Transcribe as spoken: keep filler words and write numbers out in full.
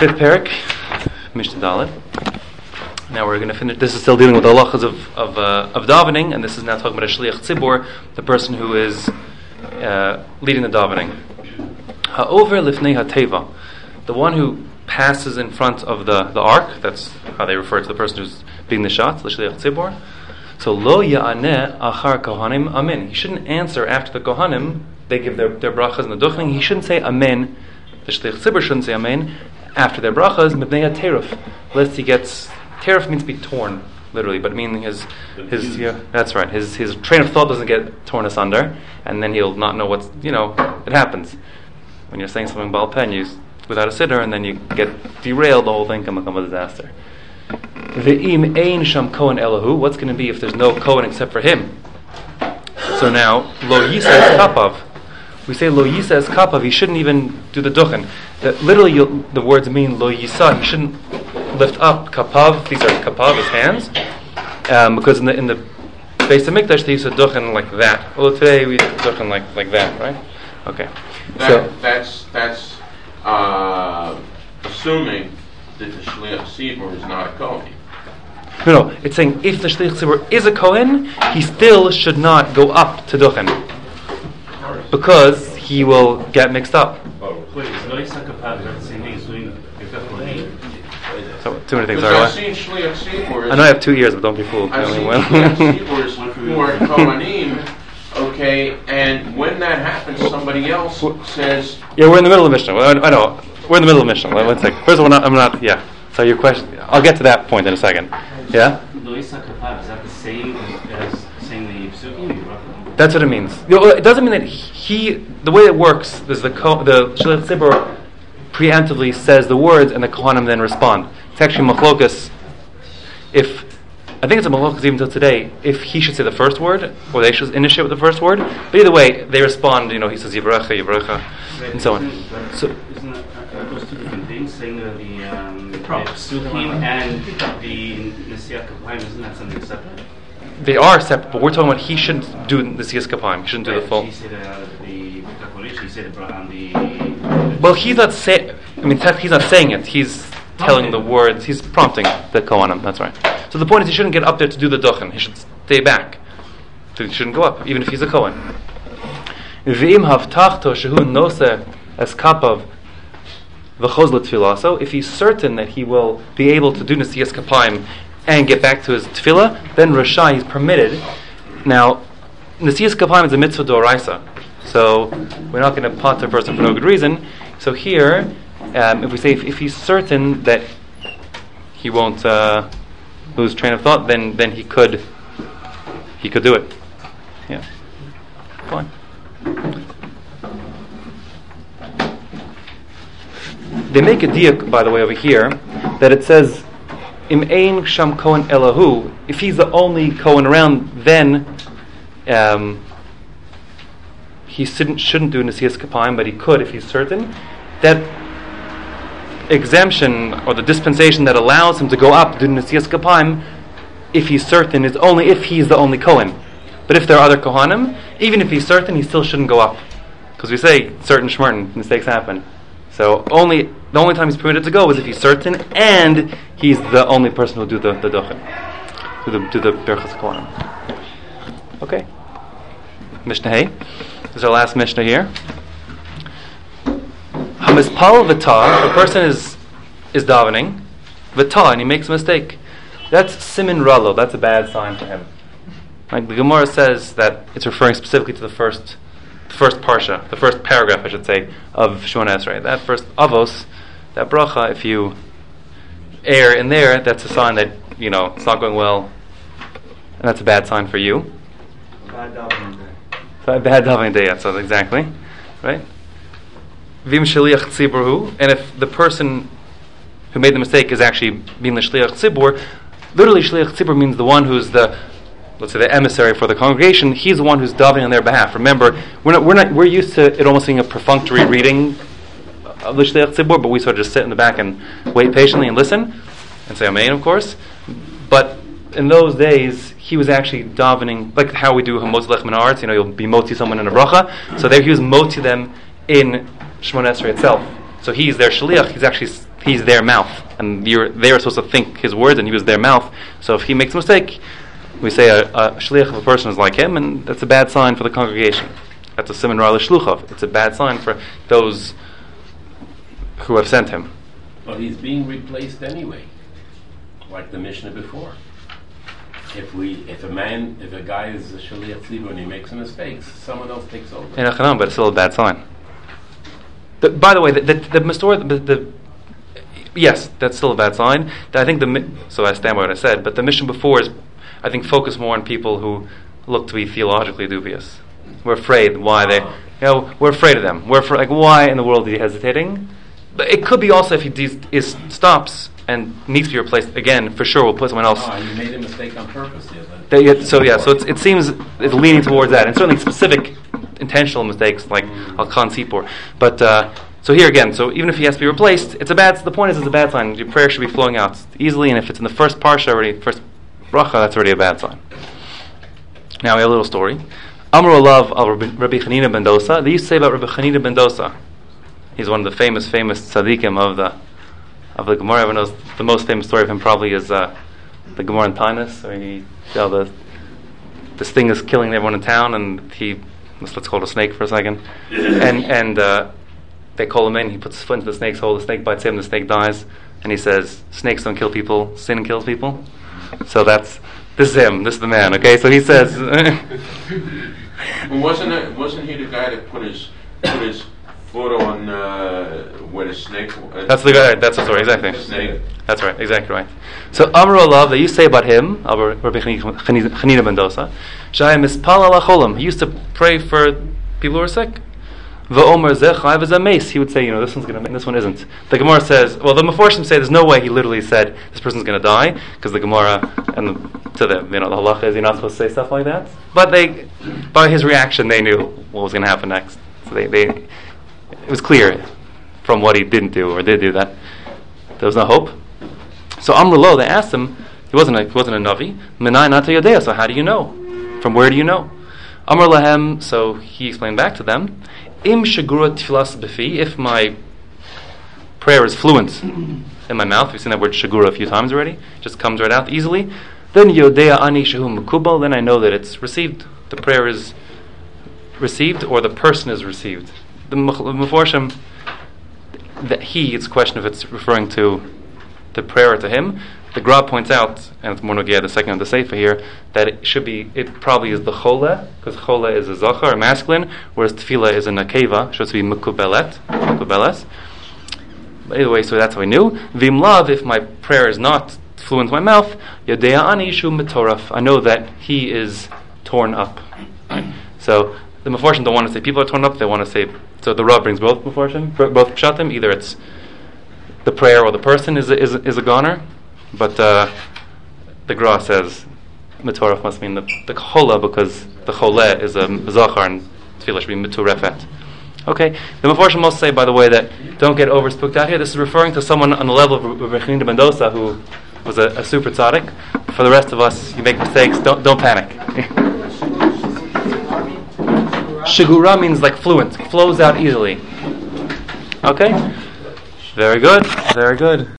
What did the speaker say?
fifth parak, Mishnah Dalet. Now we're going to finish. This is still dealing with the halachas of of, uh, of davening, and this is now talking about a shliach tzibur, the person who is uh, leading the davening. Ha'over lifnei ha'teva, the one who passes in front of the, the ark. That's how they refer to the person who's being the shot, the shliach tzibur. So lo ya'aneh achar kohanim amen. He shouldn't answer after the kohanim. They give their, their brachas and the duchening. He shouldn't say amen. The shliach tzibur shouldn't say amen after their brachas. Mibnei ha'teruf, lest he gets teruf means to be torn, literally, but meaning his his yeah, that's right. His his train of thought doesn't get torn asunder, and then he'll not know what's you know. It happens when you're saying something bal pen, you without a sitter, and then you get derailed. The whole thing can become a disaster. Ve'im ein sham kohen elahu. What's going to be if there's no kohen except for him? So now lo yisa es kapav. We say lo yisa es kapav. He shouldn't even do the duchen. The, literally, you'll, the words mean lo yisa. He shouldn't lift up kapav. These are kapav, his hands, um, because in the in the Beis Hamikdash they used to duchen like that. Well, today we duchen like like that, right? Okay. That, so that's that's uh, assuming that the shliach tzibur is not a kohen. No, no. It's saying if the shliach tzibur is a kohen, he still should not go up to duchen because he will get mixed up. So, too many things. I've seen shliach tzibur. I know I have two ears, but don't be fooled. I've seen shliach tzibur who are kohanim. Okay, and when that happens, somebody else says, "Yeah, we're in the middle of Mishnah." I know we're in the middle of Mishnah. One second. First of all, I'm not. Yeah. So your question, I'll get to that point in a second. Yeah. Is that the same as saying the psukim? That's what it means. You know, it doesn't mean that he. The way it works is the ko, the shliach tzibur preemptively says the words, and the kohanim then respond. It's actually machlokas. If I think it's a machlokas even until today, if he should say the first word, or they should initiate with the first word. But either way, they respond. You know, he says yivrecha, yivrecha, and so on. So. Isn't that those two different things? Saying the the, um, the psukim and the nesiyat kapayim, isn't that something separate? They are separate, but we're talking about he shouldn't do the nesiyat kapayim. He shouldn't do the full. He said uh, the he said the. Well, he's not saying. I mean, he's not saying it. He's telling the words. He's prompting the kohanim. That's right. So the point is, he shouldn't get up there to do the duchen. He should stay back. So he shouldn't go up, even if he's a kohen. V'im havtachto shehu noseh es kapav v'choz l'tfilah. So if he's certain that he will be able to do nesiyas kapayim and get back to his tefillah, then Rasha, he's permitted. Now, nesiyas kapayim is a mitzvah d'oraisa, so we're not going to pot a person for no good reason. So here, um, if we say if, if he's certain that he won't uh, lose train of thought, then then he could he could do it. Yeah, fine. They make a diak, by the way, over here, that it says, Im ein sham kohen elahu. If he's the only kohen around, then um, he shouldn't, shouldn't do nesiyas kapayim, but he could if he's certain. That exemption, or the dispensation that allows him to go up to do nesiyas kapayim, if he's certain, is only if he's the only kohen. But if there are other kohanim, even if he's certain, he still shouldn't go up. Because we say, certain shmertin, mistakes happen. So only the only time he's permitted to go is if he's certain, and he's the only person who will do the the duchen, do the do the berachas kohanim. Okay. Mishnah Hey. This is our last Mishnah here. Hamispal v'ta. A person is is davening v'ta, and he makes a mistake. That's simin ralo. That's a bad sign for him. Like the Gemara says that it's referring specifically to the first. The first parsha, the first paragraph, I should say, of Shemona Esrei. That first avos, that bracha, if you err in there, that's a sign that, you know, it's not going well, and that's a bad sign for you. Bad davening day. So, bad davening day, that's exactly, right? Vim shliach tzibur, and if the person who made the mistake is actually being the shliach tzibur, literally shliach tzibur means the one who's the let's say the emissary for the congregation. He's the one who's davening on their behalf. Remember, we're not we're not we're used to it almost being a perfunctory reading of the shliach tzibur, but we sort of just sit in the back and wait patiently and listen and say amen, of course. But in those days, he was actually davening like how we do hamotzi lech min haaretz. You know, you'll be moti someone in a bracha. So there he was moti them in Shemona Esrei itself. So he's their shliach. He's actually he's their mouth, and you're they are supposed to think his words, and he was their mouth. So if he makes a mistake, we say a, a shliach of a person is like him, and that's a bad sign for the congregation. That's a siman ra l'shluchav. It's a bad sign for those who have sent him. But he's being replaced anyway, like the Mishnah before. If we, if a man, if a guy is a shliach tzibur and he makes a mistake, someone else takes over. In Achanam, but it's still a bad sign. The, by the way, the the, the, Mastor, the, the yes, that's still a bad sign. I think the so I stand by what I said. But the mission before is, I think, focus more on people who look to be theologically dubious. We're afraid why they, you know, we're afraid of them. We're afraid, like, why in the world is he hesitating? But it could be also if he de- is stops and needs to be replaced again, for sure we'll put someone else. Oh, you made a mistake on purpose, yeah. They, so yeah, so it's, it seems it's leaning towards that, and certainly specific intentional mistakes like al khan sipur. But uh, so here again, so even if he has to be replaced, it's a bad. The point is, it's a bad sign. Your prayer should be flowing out easily, and if it's in the first parsha already, first bracha, that's already a bad sign. Now we have a little story. Amru Alav al Rabbi Chanina ben Dosa. They used to say about Rabbi Chanina ben Dosa. He's one of the famous, famous tzaddikim of the of the Gemara. Everyone knows the most famous story of him probably is uh, the Gemara in Tainus, where he, you know, the this thing is killing everyone in town, and he let's, let's call it a snake for a second, and and uh, they call him in. He puts his foot into the snake's hole. The snake bites him. The snake dies, and he says, "Snakes don't kill people. Sin kills people." So that's this is him. This is the man. Okay, so he says. Well, wasn't it? Wasn't he the guy that put his put his foot on uh, where the snake? Uh, that's the guy. That's the story. Exactly. Snake. That's right. Exactly right. So Amru Alav, they used to say about him, Rabbi Chanina ben Dosa, Shaya mispal ala cholam. He used to pray for people who are sick. Va'omer zeh chayv as a mace. He would say, you know, this one's going to, this one isn't. The Gemara says, well, the Meforshim say there's no way he literally said this person's going to die, because the Gemara and the, to the, you know, the halacha is you're not supposed to say stuff like that. But they, by his reaction, they knew what was going to happen next. So they, they, it was clear from what he didn't do or did do that there was no hope. So Amru Lo, they asked him, he wasn't a, he wasn't a Navi. Menai nata yodea. So how do you know? From where do you know? Amr lahem. So he explained back to them. Im shagura tfilas b'fi, if my prayer is fluent in my mouth, we've seen that word shagura a few times already, just comes right out easily, then yodea ani shehu mekubal, then I know that it's received. The prayer is received, or the person is received. The Meforshim, that he, it's a question if it's referring to the prayer to him. The Gra points out, and it's more Nogia, the second of the Sefer here, that it should be, it probably is the Chola, because Chola is a Zachar, a masculine, whereas Tefillah is a Nakeva, should be Mekubelet, Mekubeles. But either way, so that's how I knew. Vimlav, if my prayer is not fluent in my mouth, Yodea Ani Shu Metoraf, I know that he is torn up. So, the Meforshim don't want to say people are torn up, they want to say, so the Rav brings both Meforshim, both Pshatim, either it's the prayer or the person is a, is a, is a goner. But uh, the Gra says Metoraf must mean the, the Chola, because the Chola is a Zachar and Tefillah should be Meturefet. Okay, the Meforshim must say, by the way, that don't get over spooked out here. This is referring to someone on the level of Rabbi Chanina ben Dosa who was a, a super tzaddik. For the rest of us, you make mistakes, don't don't panic. Shagura means like fluent, flows out easily. Okay, very good, very good.